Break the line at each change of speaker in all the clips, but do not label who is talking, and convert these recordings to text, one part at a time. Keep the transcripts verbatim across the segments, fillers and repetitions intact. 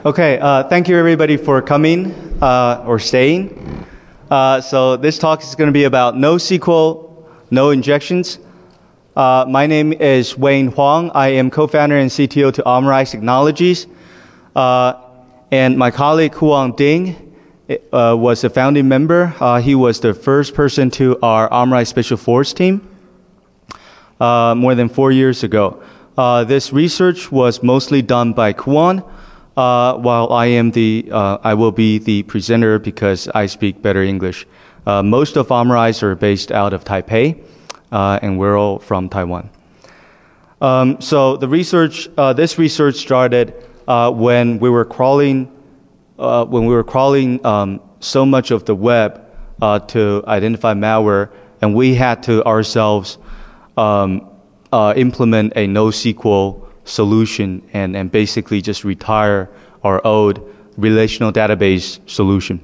Okay, uh, thank you everybody for coming uh, or staying. Uh, so this talk is going to be about NoSQL, no injections. Uh, my name is Wayne Huang. I am co-founder and C T O to Amrise Technologies. Uh, and my colleague Huang Ding uh, was a founding member. Uh, he was the first person to our Amrise Special Force team uh, more than four years ago. Uh, this research was mostly done by Kuan. Uh, while I am the, uh, I will be the presenter because I speak better English. Uh, most of Amrise are based out of Taipei, uh, and we're all from Taiwan. Um, so the research, uh, this research started uh, when we were crawling, uh, when we were crawling um, so much of the web uh, to identify malware, and we had to ourselves um, uh, implement a NoSQL solution and, and basically just retire our old relational database solution.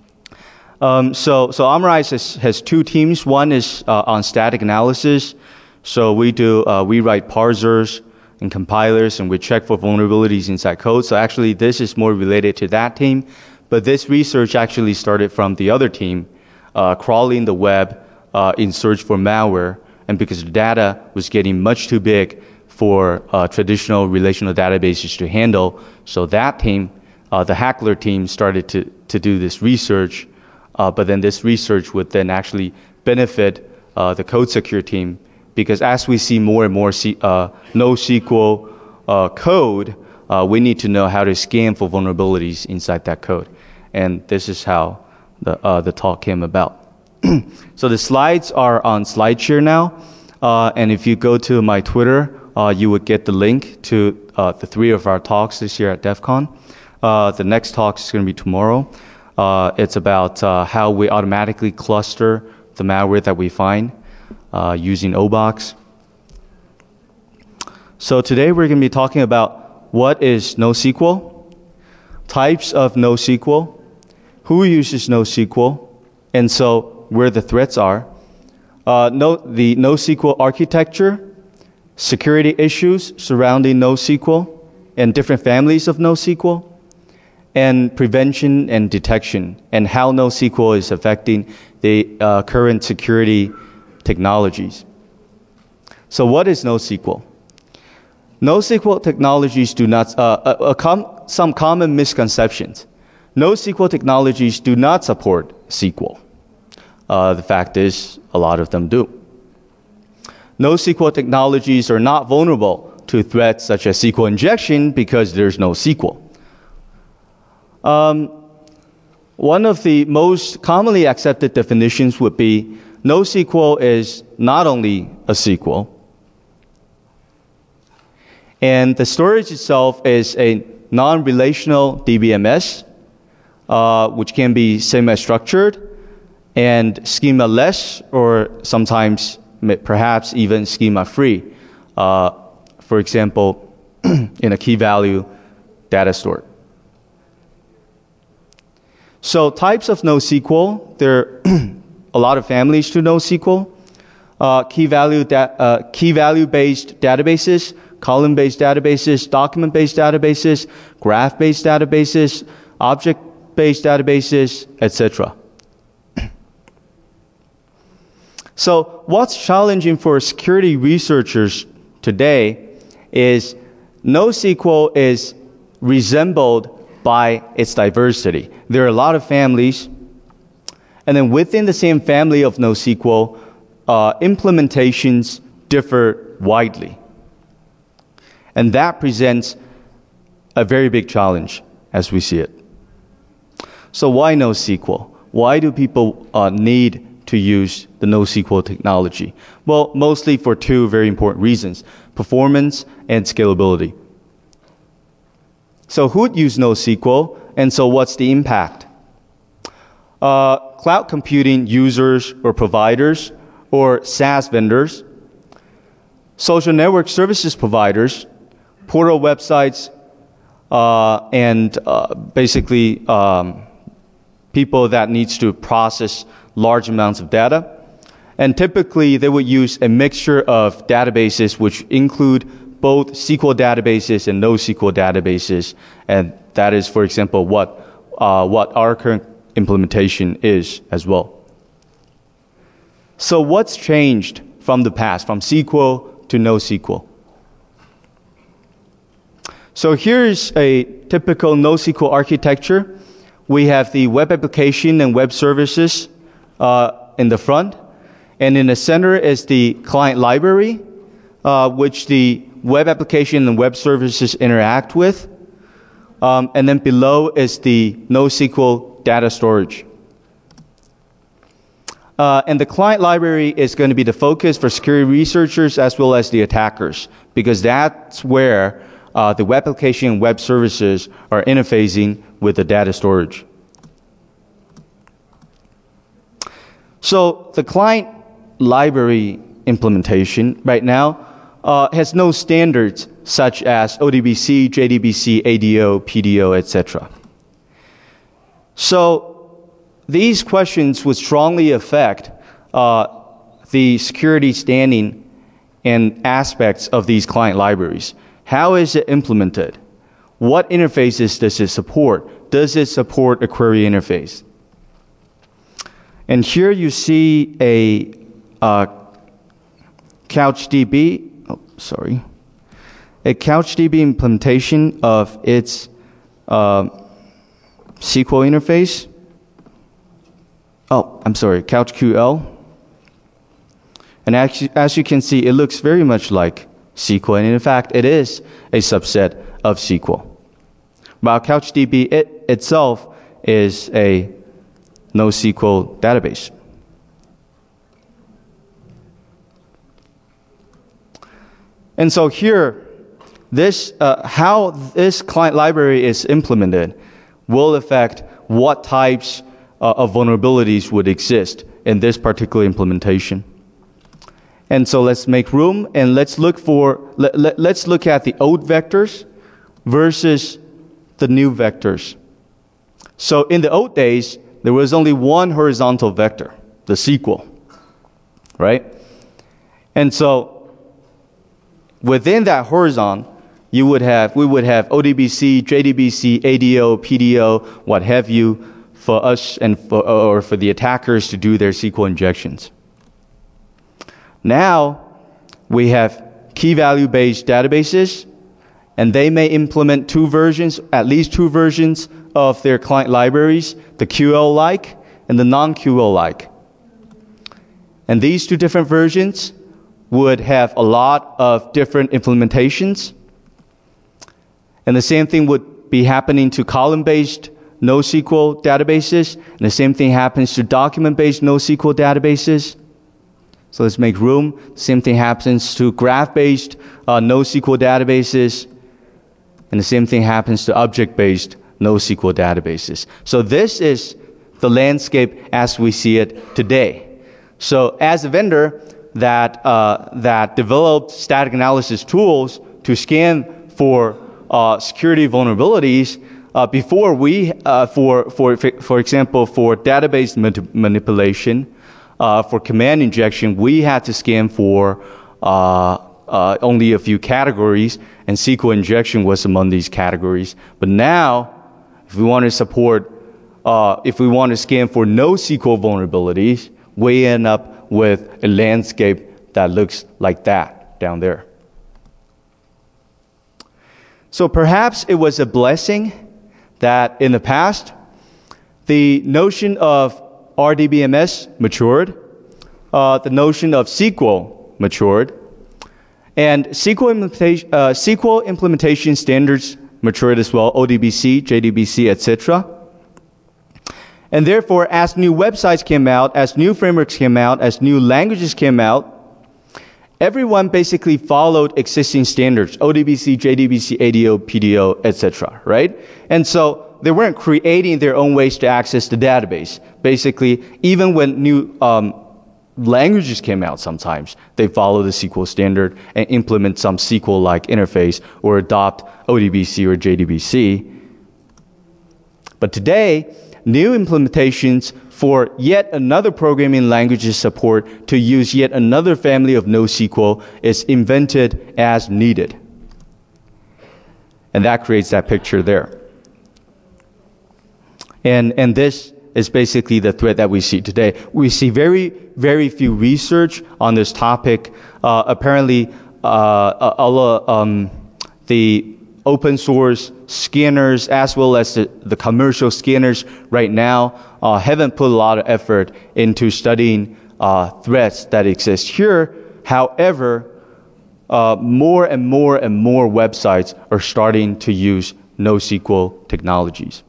Um, so, so Amrise has, has two teams. One is uh, on static analysis. So we do, uh, we write parsers and compilers and we check for vulnerabilities inside code. So actually this is more related to that team. But this research actually started from the other team, uh, crawling the web uh, in search for malware. And because the data was getting much too big for uh, traditional relational databases to handle. So that team, uh, the Hackler team, started to, to do this research, uh, but then this research would then actually benefit uh, the CodeSecure team, because as we see more and more C, uh, NoSQL uh, code, uh, we need to know how to scan for vulnerabilities inside that code. And this is how the, uh, the talk came about. So the slides are on SlideShare now, uh, and if you go to my Twitter, Uh, you would get the link to uh, the three of our talks this year at DEF CON. Uh, the next talk is going to be tomorrow. Uh, it's about uh, how we automatically cluster the malware that we find uh, using O box. So today we're going to be talking about what is NoSQL, types of NoSQL, who uses NoSQL, and so where the threats are, uh, no, the NoSQL architecture, security issues surrounding NoSQL and different families of NoSQL, and prevention and detection, and how NoSQL is affecting the uh, current security technologies. So what is NoSQL? NoSQL technologies do not, uh, uh, uh, com some common misconceptions. NoSQL technologies do not support S Q L. Uh, the fact is, a lot of them do. NoSQL technologies are not vulnerable to threats such as S Q L injection because there's no S Q L. Um, one of the most commonly accepted definitions would be NoSQL is not only a S Q L, and the storage itself is a non-relational D B M S, uh, which can be semi-structured and schema-less, or sometimes perhaps even schema-free, uh, for example, in a key-value data store. So types of NoSQL, there are a lot of families to NoSQL. Uh, key-value da uh, key-value-based databases, column-based databases, document-based databases, graph-based databases, object-based databases, et cetera. So what's challenging for security researchers today is NoSQL is resembled by its diversity. There are a lot of families, and then within the same family of NoSQL, uh, implementations differ widely. And that presents a very big challenge as we see it. So why NoSQL? Why do people uh, need to use the NoSQL technology? Well, mostly for two very important reasons: performance and scalability. So who would use NoSQL, and so what's the impact? Uh, cloud computing users or providers or SaaS vendors, social network services providers, portal websites, uh, and uh, basically um, people that needs to process large amounts of data. And typically they would use a mixture of databases which include both S Q L databases and NoSQL databases, and that is, for example, what, uh, what our current implementation is as well. So what's changed from the past, from S Q L to NoSQL? So here's a typical NoSQL architecture. We have the web application and web services uh, in the front. And in the center is the client library, uh, which the web application and web services interact with. Um, and then below is the NoSQL data storage. Uh, and the client library is going to be the focus for security researchers as well as the attackers, because that's where uh, the web application and web services are interfacing with the data storage. So the client library implementation right now uh, has no standards such as O D B C, J D B C, A D O, P D O, et cetera. So these questions would strongly affect uh, the security standing and aspects of these client libraries. How is it implemented? What interfaces does it support? Does it support a query interface? And here you see a uh, CouchDB, oh, sorry, a CouchDB implementation of its uh, S Q L interface. Oh, I'm sorry, CouchQL. And actually, as you can see, it looks very much like S Q L, and in fact, it is a subset of S Q L. While CouchDB it itself is a NoSQL database. And so here, this, uh, how this client library is implemented will affect what types uh, of vulnerabilities would exist in this particular implementation. And so let's make room and let's look for, let, let, let's look at the old vectors versus the new vectors. So in the old days, there was only one horizontal vector, the S Q L, right? And so within that horizon, you would have, we would have O D B C, J D B C, A D O, P D O, what have you, for us and for, or for the attackers to do their S Q L injections. Now, we have key value based databases, and they may implement two versions, at least two versions of their client libraries, the Q L-like and the non-Q L-like. And these two different versions would have a lot of different implementations. And the same thing would be happening to column-based NoSQL databases, and the same thing happens to document-based NoSQL databases. So let's make room. Same thing happens to graph-based uh, NoSQL databases, and the same thing happens to object-based NoSQL databases. So this is the landscape as we see it today. So as a vendor that uh, that developed static analysis tools to scan for uh, security vulnerabilities, uh, before we, uh, for for for example, for database manipulation, uh, for command injection, we had to scan for uh, uh, only a few categories, and S Q L injection was among these categories. But now, if we want to support, uh, if we want to scan for NoSQL vulnerabilities, we end up with a landscape that looks like that down there. So perhaps it was a blessing that in the past, the notion of R D B M S matured, uh, the notion of S Q L matured, and S Q L implementation, uh, S Q L implementation standards matured as well, O D B C, J D B C, et cetera. And therefore, as new websites came out, as new frameworks came out, as new languages came out, everyone basically followed existing standards, O D B C, J D B C, A D O, P D O, et cetera, right? And so they weren't creating their own ways to access the database. Basically, even when new um, languages came out sometimes, they follow the S Q L standard and implement some S Q L-like interface or adopt O D B C or J D B C. But today, new implementations for yet another programming language's support to use yet another family of NoSQL is invented as needed. And that creates that picture there. And, and this is basically the threat that we see today. We see very, very few research on this topic. Uh, apparently, uh, all, um, the open source scanners as well as the, the commercial scanners right now uh, haven't put a lot of effort into studying uh, threats that exist here. However, uh, more and more and more websites are starting to use NoSQL technologies.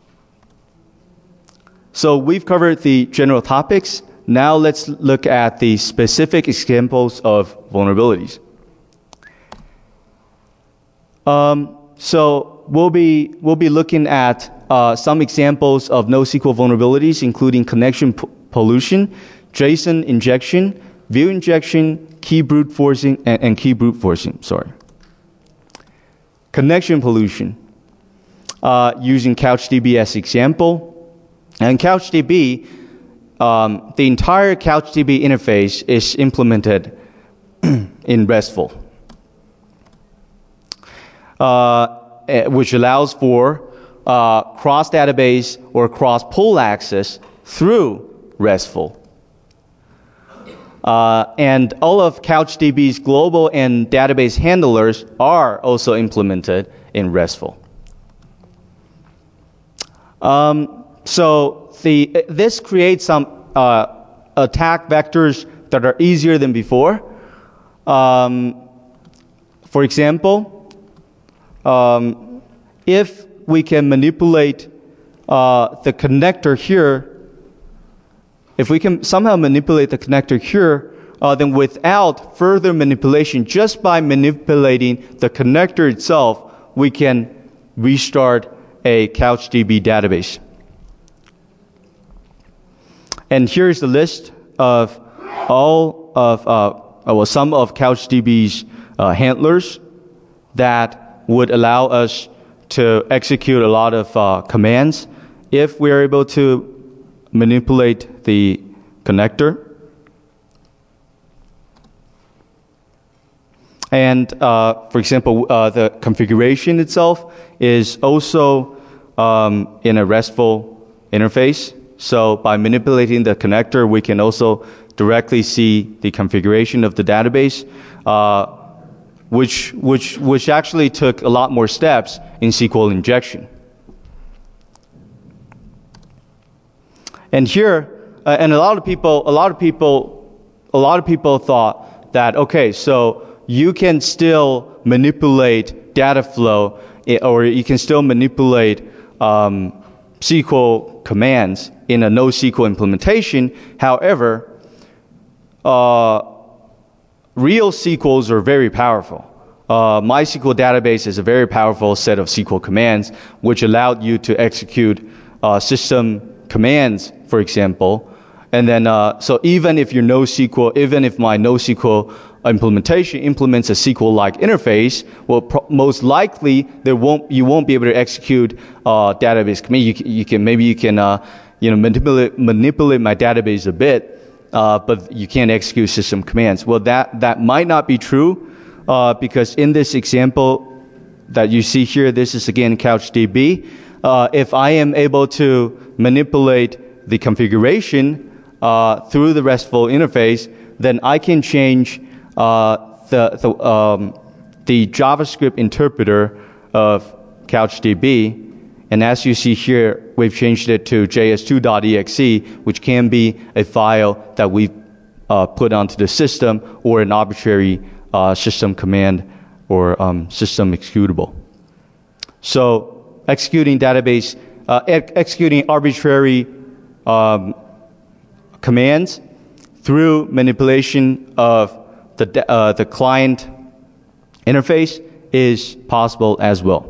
So we've covered the general topics. Now let's look at the specific examples of vulnerabilities. Um, so we'll be we'll be looking at uh, some examples of NoSQL vulnerabilities, including connection p- pollution, JSON injection, view injection, key brute forcing, and, and key brute forcing. Sorry. Connection pollution, uh, using CouchDB as example. And CouchDB, um, the entire CouchDB interface is implemented in RESTful, uh, which allows for uh, cross-database or cross-pool access through RESTful. Uh, and all of CouchDB's global and database handlers are also implemented in RESTful. Um, So the, this creates some uh, attack vectors that are easier than before. Um, for example, um, if we can manipulate uh, the connector here, if we can somehow manipulate the connector here, uh, then without further manipulation, just by manipulating the connector itself, we can restart a CouchDB database. And here's the list of all of, uh, well, some of CouchDB's uh, handlers that would allow us to execute a lot of uh, commands if we're able to manipulate the connector. And uh, for example, uh, the configuration itself is also um, in a RESTful interface. So by manipulating the connector, we can also directly see the configuration of the database, uh, which, which, which actually took a lot more steps in S Q L injection. And here, uh, and a lot of people, a lot of people, a lot of people thought that, okay, so you can still manipulate data flow, or you can still manipulate um, S Q L commands in a NoSQL implementation. However, uh, real S Q Ls are very powerful. Uh, MySQL database is a very powerful set of S Q L commands which allowed you to execute uh, system commands, for example. And then, uh, so even if your NoSQL, even if my NoSQL implementation implements a S Q L-like interface, well, pro- most likely there won't you won't be able to execute uh, database command. You, you can maybe you can uh, you know manipulate manipulate my database a bit, uh, but you can't execute system commands. Well, that that might not be true uh, because in this example that you see here, this is again CouchDB. Uh, if I am able to manipulate the configuration uh, through the RESTful interface, then I can change Uh, the the, um, the JavaScript interpreter of CouchDB, and as you see here, we've changed it to J S two dot E X E, which can be a file that we uh, put onto the system or an arbitrary uh, system command or um, system executable. So executing database, uh, ex- executing arbitrary um, commands through manipulation of The, uh, the client interface is possible as well.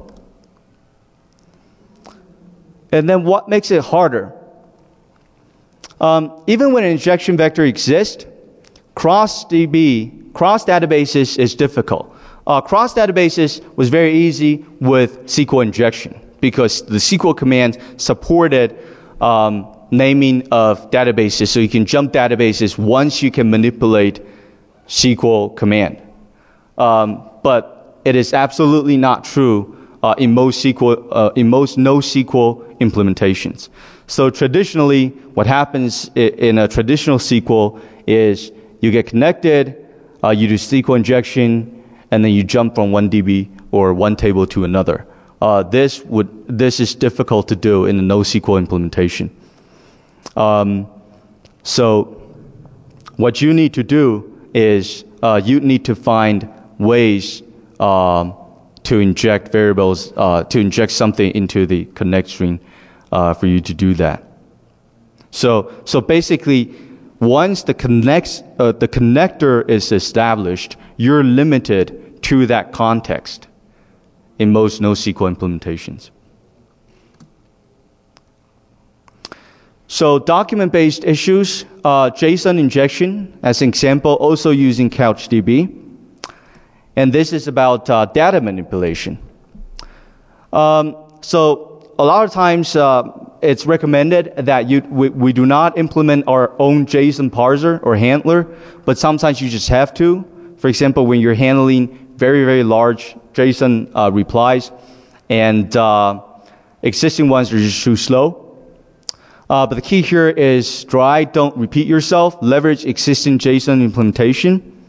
And then what makes it harder? Um, even when an injection vector exists, cross-DB, cross-databases is difficult. Uh, cross-databases was very easy with S Q L injection because the S Q L command supported um, naming of databases, so you can jump databases once you can manipulate S Q L command. Um, but it is absolutely not true uh, in most S Q L, uh, in most NoSQL implementations. So traditionally, what happens in a traditional S Q L is you get connected, uh, you do S Q L injection, and then you jump from one D B or one table to another. Uh, this would this is difficult to do in a NoSQL implementation. Um, so what you need to do is uh, you need to find ways um, to inject variables, uh, to inject something into the connect string uh, for you to do that. So, so basically, once the connects, uh, the connector is established, you're limited to that context in most NoSQL implementations. So document-based issues, uh, JSON injection, as an example, also using CouchDB. And this is about uh, data manipulation. Um, so a lot of times uh, it's recommended that you, we, we do not implement our own JSON parser or handler, but sometimes you just have to. For example, when you're handling very, very large JSON uh, replies and uh, existing ones are just too slow. Uh, but the key here is try, don't repeat yourself, leverage existing JSON implementation.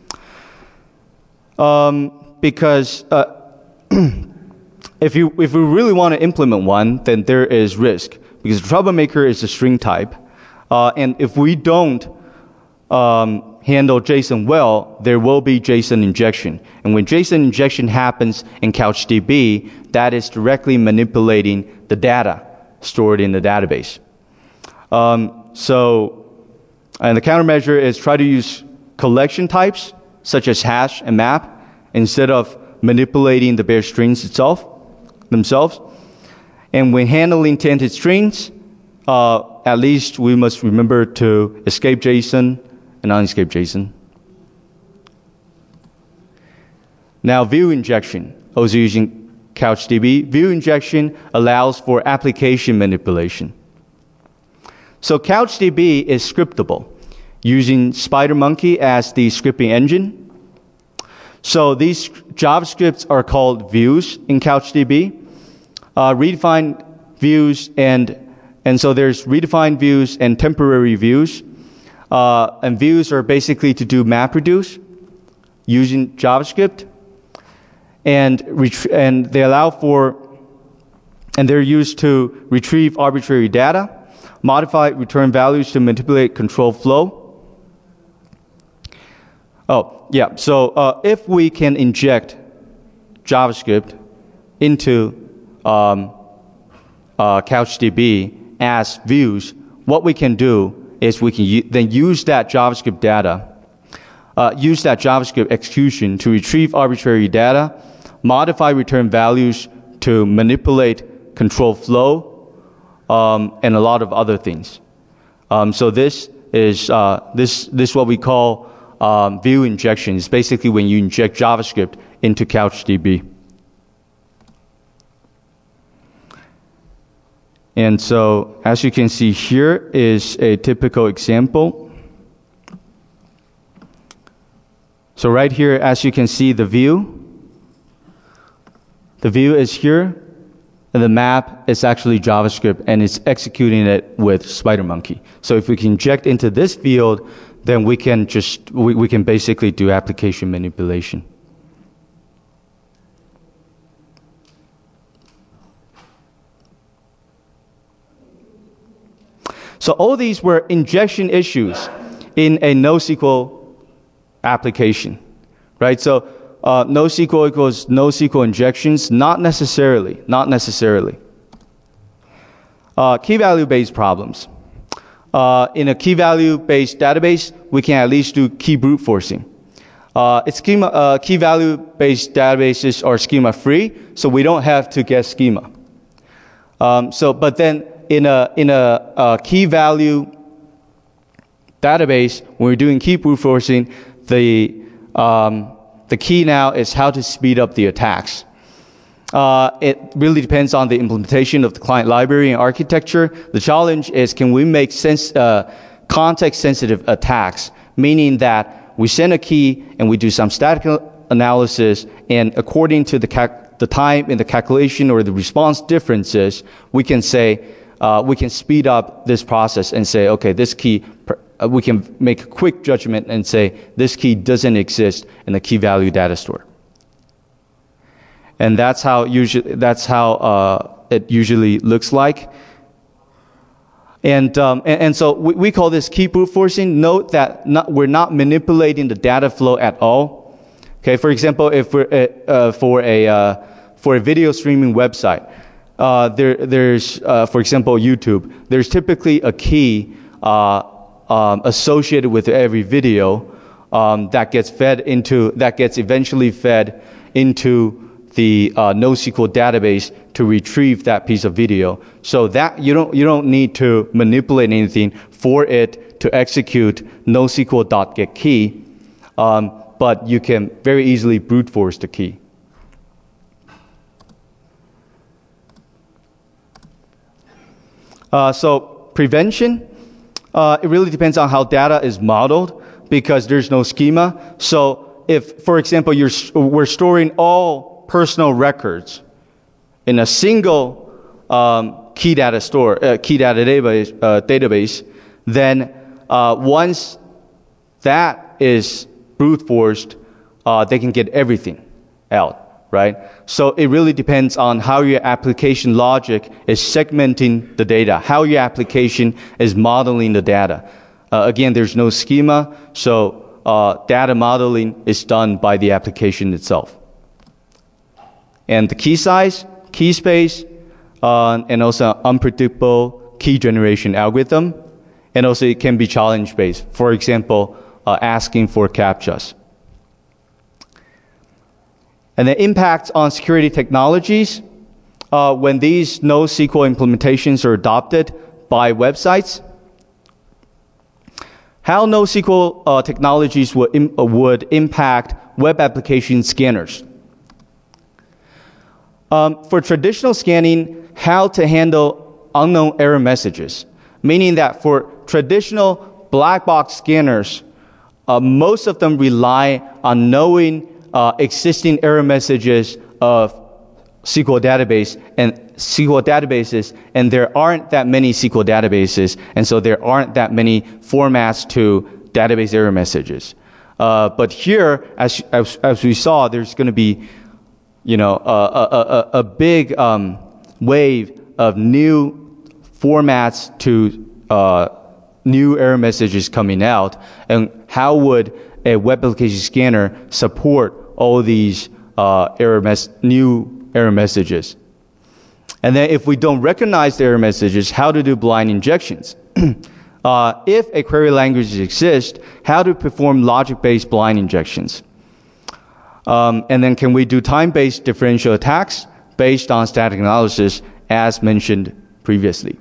Um, because uh, if you if we really want to implement one, then there is risk. Because the troublemaker is a string type. Uh, and if we don't um, handle JSON well, there will be JSON injection. And when JSON injection happens in CouchDB, that is directly manipulating the data stored in the database. Um, so, and the countermeasure is try to use collection types, such as hash and map, instead of manipulating the bare strings itself, themselves. And when handling tainted strings, uh, at least we must remember to escape JSON and unescape JSON. Now, view injection, also using CouchDB. View injection allows for application manipulation. So CouchDB is scriptable, using SpiderMonkey as the scripting engine. So these JavaScripts are called views in CouchDB. Uh, redefined views and and so there's redefined views and temporary views. Uh, and views are basically to do MapReduce using JavaScript. And ret- and they allow for, and they're used to retrieve arbitrary data, modify return values to manipulate control flow. Oh, yeah. So uh, if we can inject JavaScript into um, uh, CouchDB as views, what we can do is we can u- then use that JavaScript data, uh, use that JavaScript execution to retrieve arbitrary data, modify return values to manipulate control flow, Um, and a lot of other things. Um, so this is uh, this this is what we call um, view injection. It's basically when you inject JavaScript into CouchDB. And so, as you can see here, is a typical example. So right here, as you can see, the view, the view is here. And the map is actually JavaScript, and it's executing it with SpiderMonkey. So if we can inject into this field, then we can just we, we can basically do application manipulation. So all these were injection issues in a NoSQL application, right? So Uh, NoSQL equals NoSQL injections? Not necessarily. Not necessarily. Uh, key value-based problems. Uh, in a key value-based database, we can at least do key brute forcing. Uh, it's schema, uh, key value-based databases are schema-free, so we don't have to get schema. Um, so, but then in a in a, a key value database, when we're doing key brute forcing, the um, The key now is how to speed up the attacks. Uh, it really depends on the implementation of the client library and architecture. The challenge is, can we make sense, uh, context-sensitive attacks, meaning that we send a key and we do some static analysis, and according to the, cal- the time in the calculation or the response differences, we can say, uh, we can speed up this process and say, okay, this key, uh, we can make a quick judgment and say, this key doesn't exist in the key value data store. And that's how usually, that's how uh, it usually looks like. And, um, and, and so we, we call this key brute forcing. Note that not, we're not manipulating the data flow at all. Okay, for example, if we're uh, for a uh, for a video streaming website, uh, there there's uh, for example YouTube. There's typically a key uh, um, associated with every video um, that gets fed into that gets eventually fed into the uh, NoSQL database to retrieve that piece of video. So that you don't you don't need to manipulate anything for it to execute NoSQL.getKey, um, but you can very easily brute force the key. Uh, so prevention, uh, it really depends on how data is modeled because there's no schema. So if, for example, you're we're storing all personal records in a single um, key data store, uh, key data database, uh, database then uh, once that is brute forced, uh, they can get everything out, right? So it really depends on how your application logic is segmenting the data, how your application is modeling the data. Uh, again, there's no schema, so uh, data modeling is done by the application itself. And the key size, key space, uh, and also unpredictable key generation algorithm. And also it can be challenge-based. For example, uh, asking for CAPTCHAs. And the impact on security technologies, uh, when these NoSQL implementations are adopted by websites, how NoSQL uh, technologies would, im uh, would impact web application scanners. Um, for traditional scanning, how to handle unknown error messages, meaning that for traditional black box scanners, uh, most of them rely on knowing uh, existing error messages of S Q L database and S Q L databases, and there aren't that many S Q L databases, and so there aren't that many formats to database error messages. Uh, but here, as, as as we saw, there's going to be you know, a, a, a, a big um, wave of new formats to uh, new error messages coming out. And how would a web application scanner support all these uh, error mes new error messages? And then if we don't recognize the error messages, how to do blind injections? uh, if a query language exists, how to perform logic-based blind injections? Um, and then can we do time-based differential attacks based on static analysis as mentioned previously?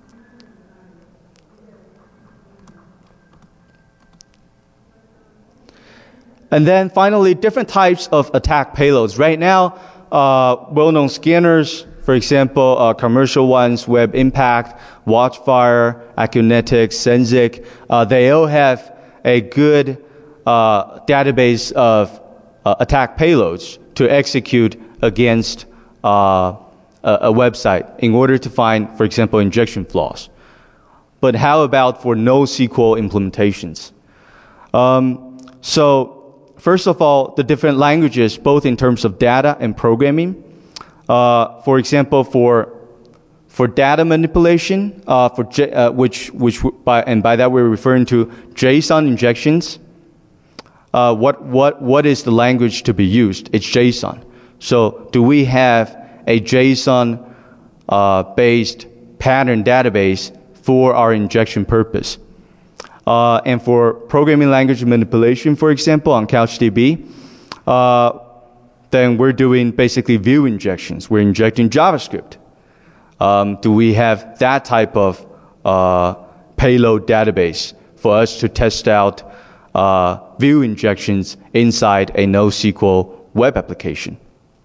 And then finally, different types of attack payloads. Right now, uh, well-known scanners, for example, uh, commercial ones, Web Impact, Watchfire, Acunetics, Sensic, uh, they all have a good uh, database of Uh, attack payloads to execute against uh, a, a website in order to find, for example, injection flaws. But how about for NoSQL implementations? Um, so first of all, the different languages, both in terms of data and programming. Uh, for example, for for data manipulation, uh, for J, uh, which which by and by that we're referring to JSON injections. Uh, what, what, what is the language to be used? It's JSON. So do we have a JSON uh, based pattern database for our injection purpose? Uh, and for programming language manipulation, for example, on CouchDB, uh, then we're doing basically view injections. We're injecting JavaScript. Um, do we have that type of uh, payload database for us to test out Uh, view injections inside a NoSQL web application?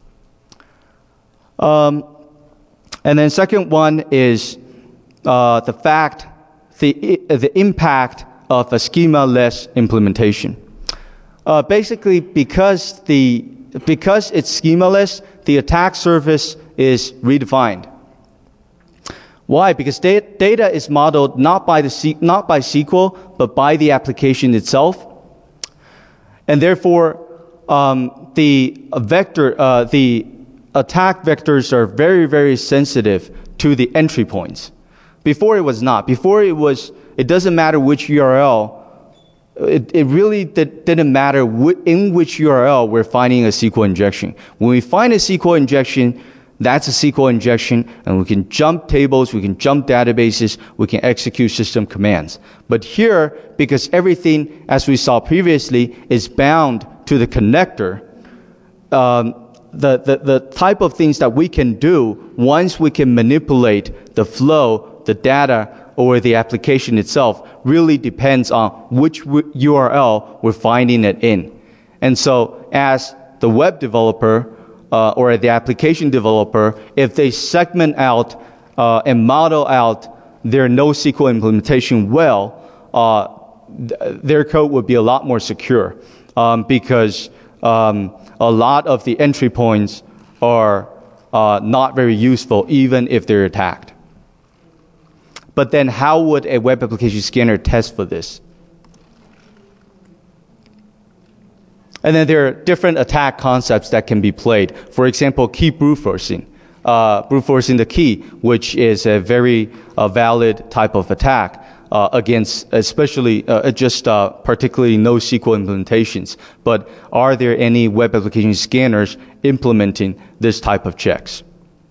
Um, and then second one is uh, the fact, the, the impact of a schema-less implementation. Uh, basically, because, the, because it's schema-less, the attack surface is redefined. Why? Because da- data is modeled not by, the C- not by S Q L, but by the application itself. And therefore, um, the vector, uh, the attack vectors are very, very sensitive to the entry points. Before it was not. Before it was, it doesn't matter which U R L. It, it really did, didn't matter wh- in which U R L we're finding a S Q L injection. When we find a S Q L injection, that's a S Q L injection, and we can jump tables, we can jump databases, we can execute system commands. But here, because everything, as we saw previously, is bound to the connector, um, the, the, the type of things that we can do once we can manipulate the flow, the data, or the application itself really depends on which U R L we're finding it in. And so as the web developer uh, or the application developer, if they segment out uh, and model out their NoSQL implementation well, uh, th- their code would be a lot more secure um, because um, a lot of the entry points are uh, not very useful even if they're attacked. But then how would a web application scanner test for this? And then there are different attack concepts that can be played. For example, key brute forcing. Uh, brute forcing the key, which is a very uh, valid type of attack uh, against especially uh, just uh, particularly NoSQL implementations. But are there any web application scanners implementing this type of checks?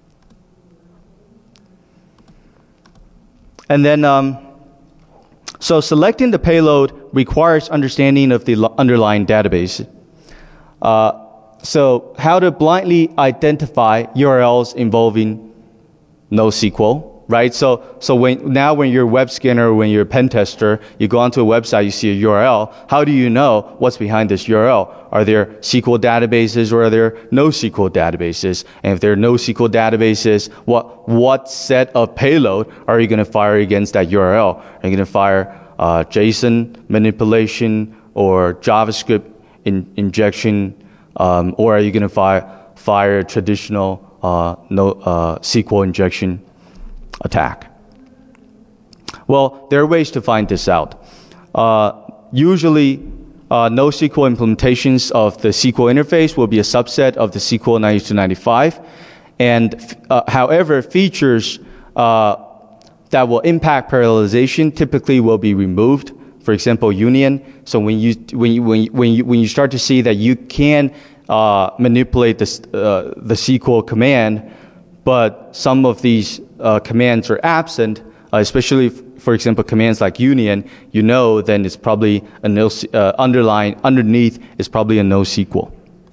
And then, um, so selecting the payload requires understanding of the lo- underlying database. Uh, so how to blindly identify U R Ls involving NoSQL, right? So, so when, now when you're a web scanner, when you're a pen tester, you go onto a website, you see a U R L. How do you know what's behind this U R L? Are there S Q L databases or are there NoSQL databases? And if there are NoSQL databases, what, what set of payload are you going to fire against that U R L? Are you going to fire uh, JSON manipulation or JavaScript in, injection? Um, or are you going to fire, fire traditional uh, no, uh, S Q L injection attack? Well, there are ways to find this out. Uh, usually, uh, NoSQL implementations of the S Q L interface will be a subset of the S Q L ninety-two ninety-five. And uh, however, features uh, that will impact parallelization typically will be removed. For example, union. So when you when you when you, when you, when you start to see that you can uh, manipulate this, uh, the S Q L command, but some of these uh, commands are absent, uh, especially f- for example commands like union, you know then it's probably a no uh, underline underneath is probably a NoSQL.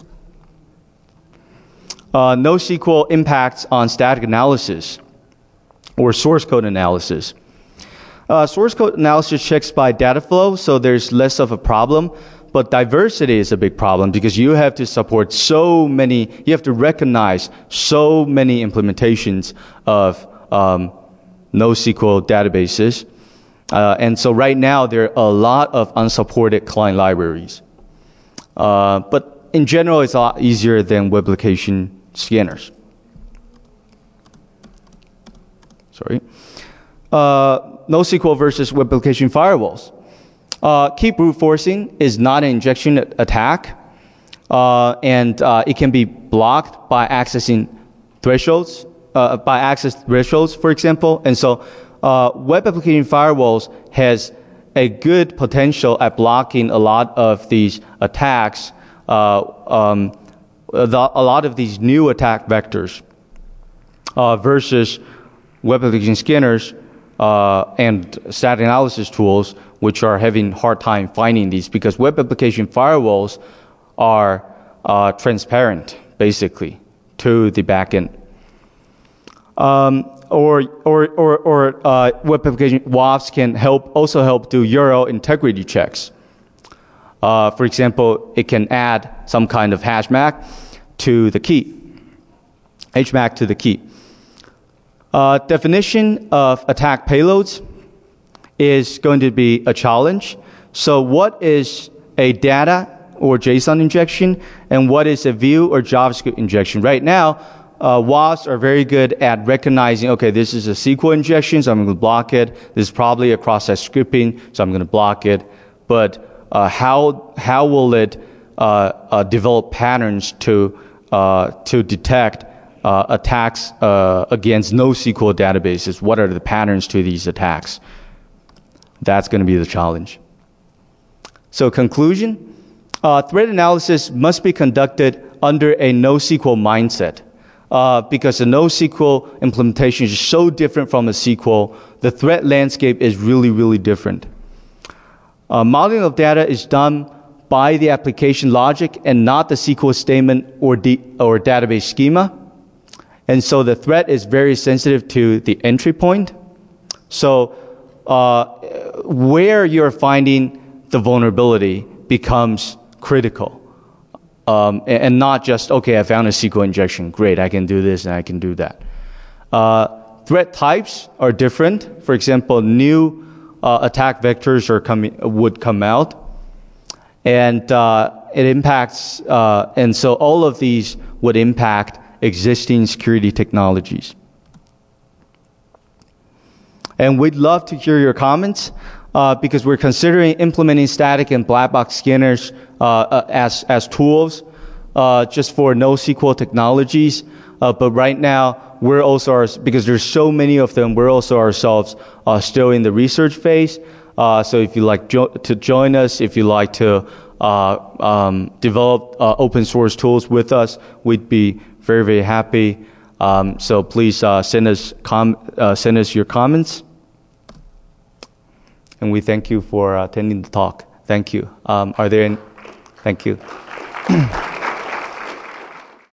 Uh, NoSQL impacts on static analysis or source code analysis. Uh, source code analysis checks by data flow, so there's less of a problem. But diversity is a big problem because you have to support so many, you have to recognize so many implementations of um, NoSQL databases. Uh, and so right now, there are a lot of unsupported client libraries. Uh, but in general, it's a lot easier than web application scanners. Sorry. Uh, NoSQL versus web application firewalls. Uh, key brute forcing is not an injection attack, uh, and uh, it can be blocked by accessing thresholds, uh, by access thresholds, for example. And so, uh, web application firewalls has a good potential at blocking a lot of these attacks, uh, um, the, a lot of these new attack vectors, uh, versus web application scanners uh, and static analysis tools, which are having hard time finding these because web application firewalls are uh, transparent, basically, to the backend. Um, or or or, or uh, web application W A Fs can help also help do U R L integrity checks. Uh, for example, it can add some kind of hash map to the key, H MAC to the key. Uh, definition of attack payloads is going to be a challenge. So what is a data or JSON injection, and what is a view or JavaScript injection? Right now, uh, W A S are very good at recognizing, okay, this is a S Q L injection, so I'm going to block it. This is probably a cross-site scripting, so I'm going to block it. But uh, how how will it uh, uh, develop patterns to uh, to detect uh, attacks uh, against NoSQL databases? What are the patterns to these attacks? That's going to be the challenge. So conclusion, uh, threat analysis must be conducted under a NoSQL mindset. Uh, because the NoSQL implementation is so different from the S Q L, the threat landscape is really, really different. Uh, modeling of data is done by the application logic and not the S Q L statement or, D, or database schema. And so the threat is very sensitive to the entry point. So uh, where you're finding the vulnerability becomes critical. Um, and, and not just, okay, I found a S Q L injection. Great, I can do this and I can do that. Uh, threat types are different. For example, new uh, attack vectors are coming, would come out. And uh, it impacts, uh, and so all of these would impact existing security technologies. And we'd love to hear your comments uh, because we're considering implementing static and black box scanners uh, uh, as, as tools uh, just for NoSQL technologies. Uh, but right now, we're also, our, because there's so many of them, we're also ourselves uh, still in the research phase. Uh, so if you like jo to join us, if you like to uh, um, develop uh, open source tools with us, we'd be very, very happy. Um, so please uh, send us com uh, send us your comments. And we thank you for attending the talk. Thank you. Um, are there any? Thank you.